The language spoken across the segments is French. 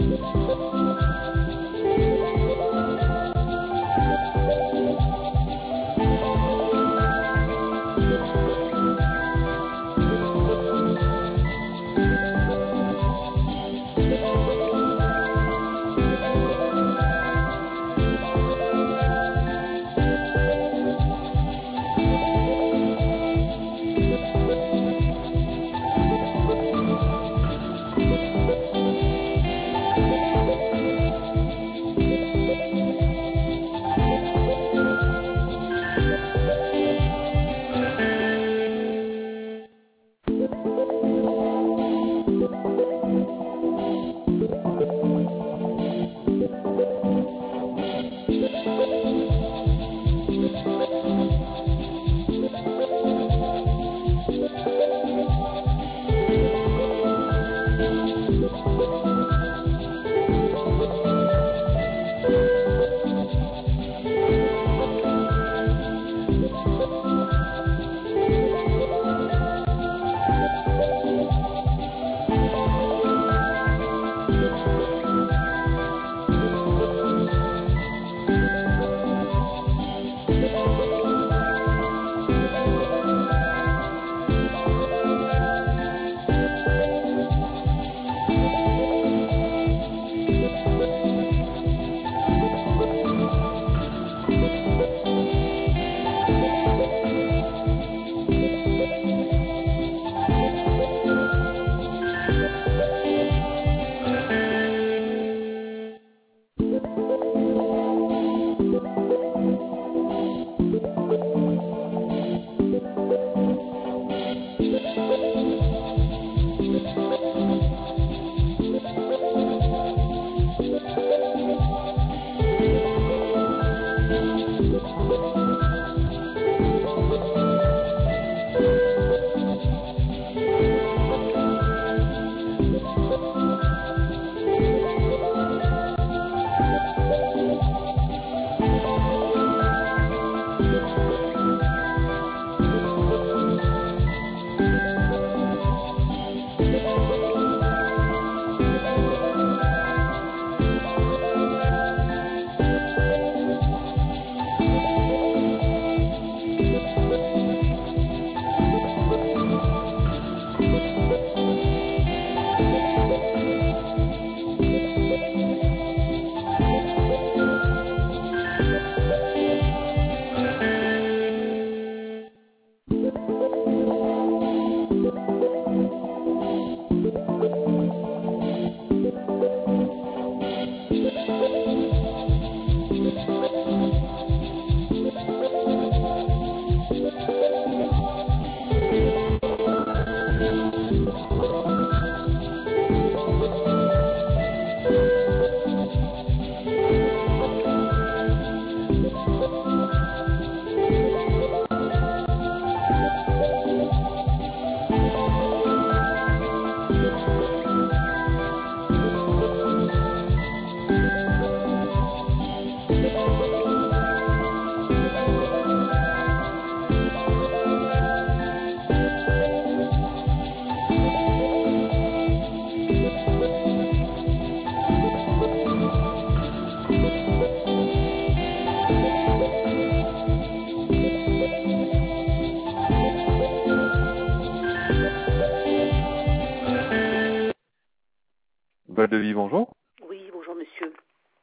Val-de-Vie, bonjour. Oui, bonjour monsieur.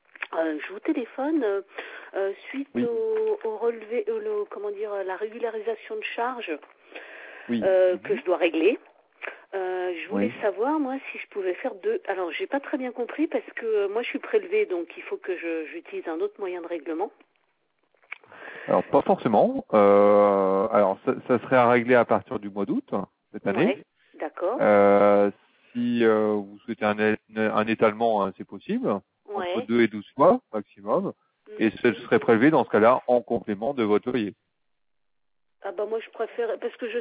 Je vous téléphone suite Oui. au relevé, comment dire, la régularisation de charges Oui. que je dois régler. Je voulais Oui. savoir, moi, si je pouvais faire deux. Alors, j'ai pas très bien compris parce que moi, je suis prélevée, donc il faut que j'utilise un autre moyen de règlement. Alors, pas forcément. Alors, ça serait à régler à partir du mois d'août, cette année. Ouais, d'accord. Si vous souhaitez un étalement, hein, c'est possible, entre Ouais. 2 et 12 mois maximum, et ce serait prélevé dans ce cas-là en complément de votre loyer. Ah bah moi je préfère parce que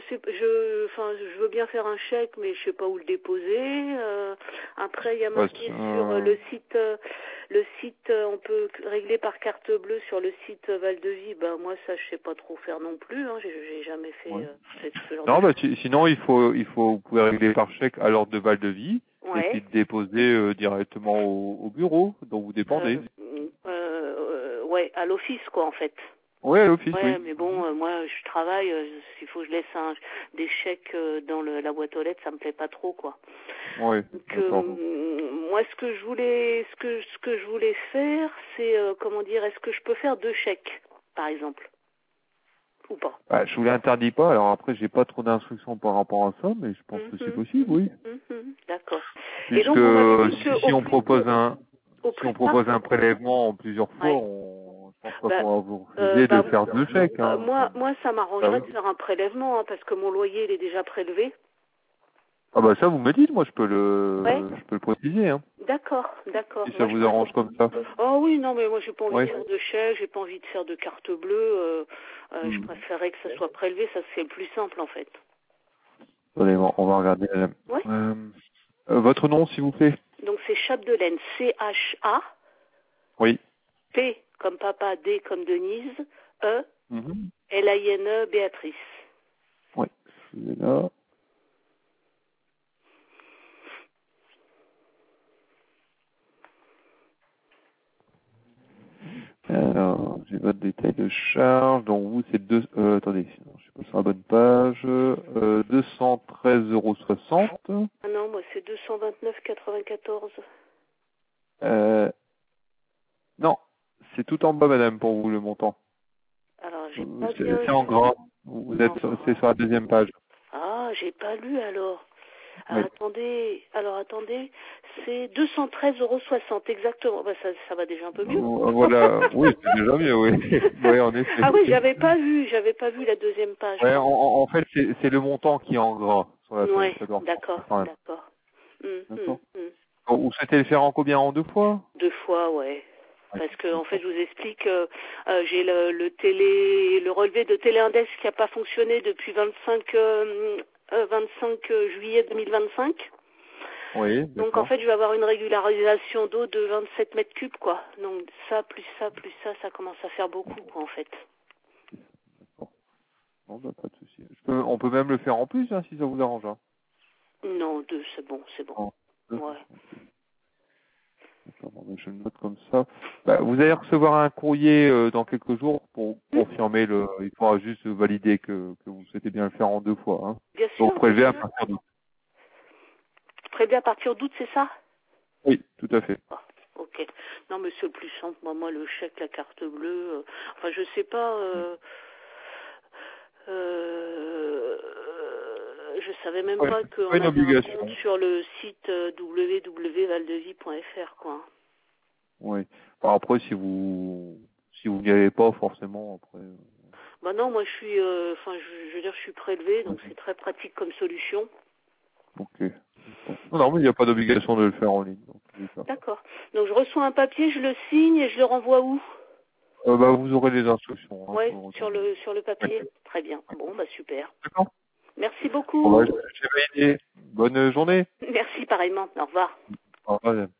je veux bien faire un chèque mais je sais pas où le déposer. Après il y a marqué sur le site on peut régler par carte bleue sur le site Val-de-Vie. Bah moi ça je sais pas trop faire non plus. Hein. J'ai jamais fait Ouais. ce genre Non, de bah, choses. sinon vous pouvez régler par chèque à l'ordre de Val-de-Vie Ouais. Et puis de déposer directement au bureau dont vous dépendez. Ouais, à l'office, quoi, en fait. Oui, à l'office, Ouais, oui. mais bon, moi, je travaille. S'il faut que je laisse des chèques dans la boîte aux lettres, ça me plaît pas trop, quoi. Oui. Donc, moi, ce que je voulais faire, c'est, comment dire, est-ce que je peux faire 2 chèques, par exemple, ou pas? Bah, je vous l'interdis pas. Alors après, j'ai pas trop d'instructions par rapport à ça, mais je pense que c'est possible, oui. D'accord. Et Puisque donc, vous m'avez dit si on propose au si on plus tard. propose un prélèvement en plusieurs fois, Ouais. je pense pas Bah, qu'on va vous refuser de faire 2 chèques. Hein. moi, ça Ah m'arrangerait oui. de faire un prélèvement, hein, parce que mon loyer, il est déjà prélevé. Ah bah ça, vous me dites, moi je peux Ouais. le préciser. Hein, D'accord. si ça Moi, vous arrange comme ça. Oh oui, non, mais moi, j'ai pas envie Oui. de faire de chèque, j'ai pas envie de faire de carte bleue. Je préférerais que ça soit prélevé, ça c'est le plus simple, en fait. Attendez, on va regarder, madame. Ouais. Votre nom, s'il vous plaît. Donc, c'est Chapdelaine, CHA, Oui. P comme papa, D comme Denise, E, Mhm. L-I-N-E, Béatrice. Oui. Je suis là. Alors, j'ai votre détail de charge. Donc vous, c'est attendez, je suis pas sur la bonne page. 213,60 €. Ah non, moi, c'est 229,94. Non, c'est tout en bas, madame, pour vous, le montant. Alors, j'ai pas bien C'est en lu. gras. C'est sur la deuxième page. Ah, j'ai pas lu, alors. Oui. Attendez, c'est 213,60 €, exactement. Bah, ça va déjà un peu mieux. Voilà, oui, c'est déjà mieux, oui. Oui, en effet. Ah oui, j'avais pas vu la deuxième page. Ouais, en fait, c'est le montant qui est en gras sur la feuille. Ouais, Ça doit d'accord. ressortir quand même. D'accord. Vous souhaitez le faire en combien? En 2 fois? 2 fois, ouais. Oui. Parce que en fait, je vous explique, j'ai le relevé de Téléindex qui n'a pas fonctionné depuis 25 juillet 2025. Oui, Donc en d'accord. fait, je vais avoir une régularisation d'eau de 27 mètres cubes, quoi. Donc ça, plus ça, ça commence à faire beaucoup, quoi, en fait. Non, bah, pas de souci. On peut même le faire en plus, hein, si ça vous arrange. Hein. Non, 2, c'est bon. En deux. Ouais. D'accord, bon, je le note comme ça. Bah, vous allez recevoir un courrier dans quelques jours pour confirmer il faudra juste valider que vous souhaitez bien le faire en 2 fois. Hein. Bien Donc sûr. prélever à partir d'août. Prélevé à partir d'août, c'est ça? Oui, tout à fait. Ah, ok. Non, mais c'est le plus simple. Moi, le chèque, la carte bleue. Enfin, je sais pas. Je savais même Ouais, pas c'est qu'on pas une avait un obligation. compte sur le site www.valdevie.fr, quoi. Oui. Bon, après, si vous n'y allez pas, forcément, après. Bah non, moi je suis, je veux dire, je suis prélevée, donc c'est très pratique comme solution. Ok. Non, mais il n'y a pas d'obligation de le faire en ligne. Dans tous les cas. D'accord. Donc je reçois un papier, je le signe et je le renvoie où? Bah, vous aurez les instructions. Hein, Ouais, pour sur le papier. Oui. Très bien. Bon, bah super. D'accord. Merci Bon, beaucoup. bah, j'ai validé. Bonne journée. Merci pareillement. Au revoir. Au revoir.